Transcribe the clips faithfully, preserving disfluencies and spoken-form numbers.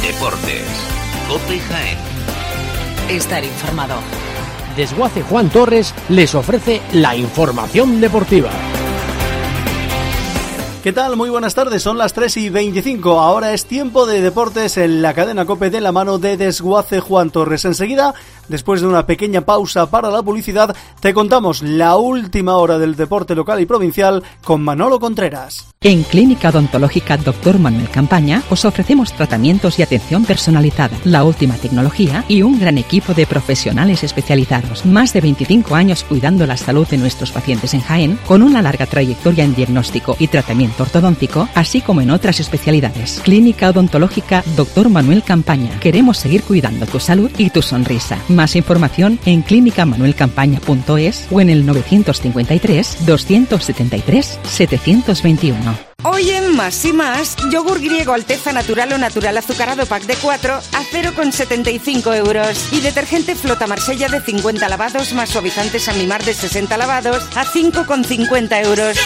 Deportes. COPE Jaén. Estar informado. Desguace Juan Torres les ofrece la información deportiva. ¿Qué tal? Muy buenas tardes, son las tres y veinticinco. Ahora es tiempo de deportes en la cadena COPE de la mano de Desguace Juan Torres. Enseguida, después de una pequeña pausa para la publicidad, te contamos la última hora del deporte local y provincial con Manolo Contreras. En Clínica Odontológica doctor Manuel Campaña os ofrecemos tratamientos y atención personalizada, la última tecnología y un gran equipo de profesionales especializados. Más de veinticinco años cuidando la salud de nuestros pacientes en Jaén, con una larga trayectoria en diagnóstico y tratamiento ortodóntico, así como en otras especialidades. Clínica Odontológica doctor Manuel Campaña. Queremos seguir cuidando tu salud y tu sonrisa. Más información en clínica manuel campaña punto es o en el novecientos cincuenta y tres, doscientos setenta y tres, setecientos veintiuno. Hoy en Más y Más, yogur griego Alteza Natural o Natural azucarado pack de cuatro a cero coma setenta y cinco euros. Y detergente Flota Marsella de cincuenta lavados más suavizante Sanmimar de sesenta lavados a cinco coma cincuenta euros.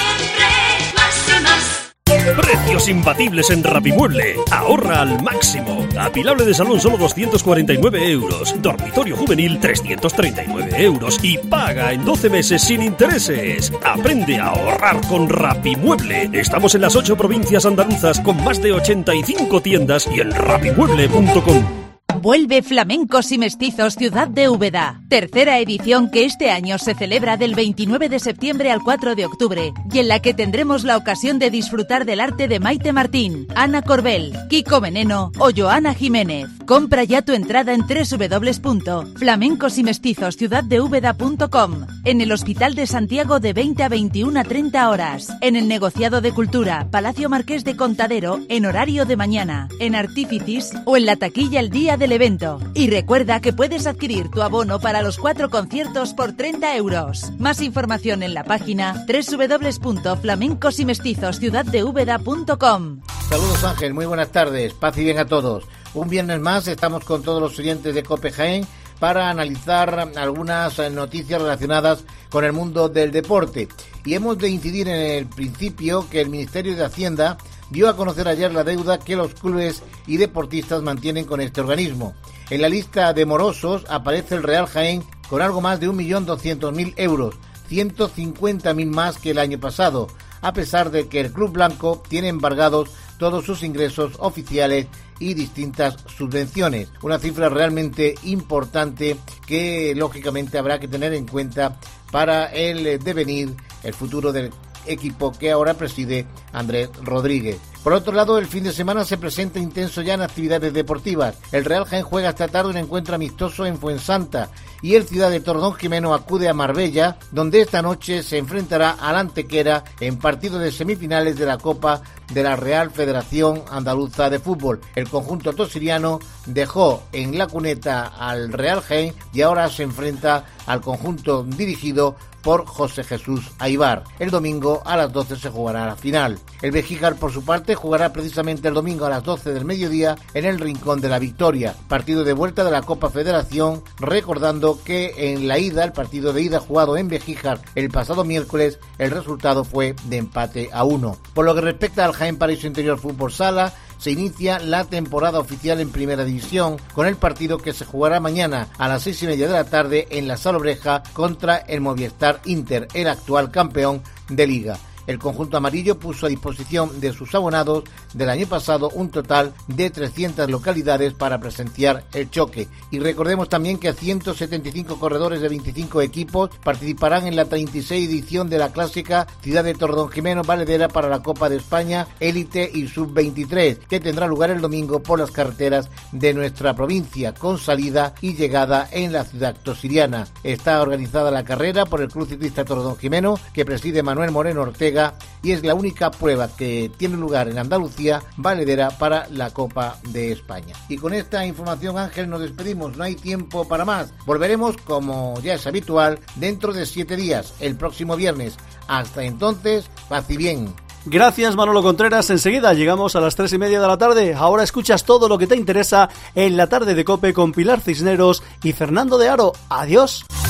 Precios imbatibles en Rapimueble. Ahorra al máximo. Apilable de salón solo doscientos cuarenta y nueve euros. Dormitorio juvenil trescientos treinta y nueve euros. Y paga en doce meses sin intereses. Aprende a ahorrar con Rapimueble. Estamos en las ocho provincias andaluzas con más de ochenta y cinco tiendas y en rapimueble punto com. Vuelve Flamencos y Mestizos Ciudad de Úbeda, tercera edición que este año se celebra del veintinueve de septiembre al cuatro de octubre y en la que tendremos la ocasión de disfrutar del arte de Maite Martín, Ana Corbel, Kiko Veneno o Joana Jiménez. Compra ya tu entrada en doble u doble u doble u punto flamencos y mestizos ciudad de úbeda punto com, en el Hospital de Santiago de veinte a veintiuna a treinta horas, en el Negociado de Cultura, Palacio Marqués de Contadero, en horario de mañana, en Artíficis o en la taquilla el día del evento. Y recuerda que puedes adquirir tu abono para los cuatro conciertos por treinta euros. Más información en la página doble u doble u doble u punto flamencos y mestizos ciudad de úbeda punto com. Saludos Ángel, muy buenas tardes, paz y bien a todos. Un viernes más estamos con todos los oyentes de COPE Jaén para analizar algunas noticias relacionadas con el mundo del deporte. Y hemos de incidir en el principio que el Ministerio de Hacienda dio a conocer ayer la deuda que los clubes y deportistas mantienen con este organismo. En la lista de morosos aparece el Real Jaén con algo más de un millón doscientos mil euros, ciento cincuenta mil más que el año pasado, a pesar de que el Club Blanco tiene embargados todos sus ingresos oficiales y distintas subvenciones. Una cifra realmente importante que lógicamente habrá que tener en cuenta para el devenir, el futuro del equipo que ahora preside Andrés Rodríguez. Por otro lado, el fin de semana se presenta intenso ya en actividades deportivas. El Real Jaén juega esta tarde un encuentro amistoso en Fuensanta y el Ciudad de Tordón-Jimeno acude a Marbella, donde esta noche se enfrentará al Antequera en partido de semifinales de la Copa de la Real Federación Andaluza de Fútbol. El conjunto tosiriano dejó en la cuneta al Real Jaén y ahora se enfrenta al conjunto dirigido por José Jesús Aybar. El domingo a las doce se jugará la final. El Bejíjar, por su parte, jugará precisamente el domingo a las doce del mediodía en el Rincón de la Victoria, partido de vuelta de la Copa Federación, recordando que en la ida, el partido de ida jugado en Bejíjar el pasado miércoles, el resultado fue de empate a uno. Por lo que respecta al Jaén Paraíso Interior Fútbol Sala, se inicia la temporada oficial en Primera División con el partido que se jugará mañana a las seis y media de la tarde en la Salobreja contra el Movistar Inter, el actual campeón de Liga. El conjunto amarillo puso a disposición de sus abonados del año pasado un total de trescientas localidades para presenciar el choque. Y recordemos también que ciento setenta y cinco corredores de veinticinco equipos participarán en la treinta y seis edición de la clásica Ciudad de Tordón-Jimeno valedera para la Copa de España Élite y sub veintitrés, que tendrá lugar el domingo por las carreteras de nuestra provincia, con salida y llegada en la ciudad tosiriana. Está organizada la carrera por el Club Ciclista Tordón-Jimeno, que preside Manuel Moreno Ortega, y es la única prueba que tiene lugar en Andalucía valedera para la Copa de España. Y con esta información, Ángel, nos despedimos, no hay tiempo para más. Volveremos, como ya es habitual, dentro de siete días, el próximo viernes. Hasta entonces, paz y bien. Gracias, Manolo Contreras. Enseguida llegamos a las tres y media de la tarde. Ahora escuchas todo lo que te interesa en la tarde de COPE con Pilar Cisneros y Fernando de Aro. Adiós.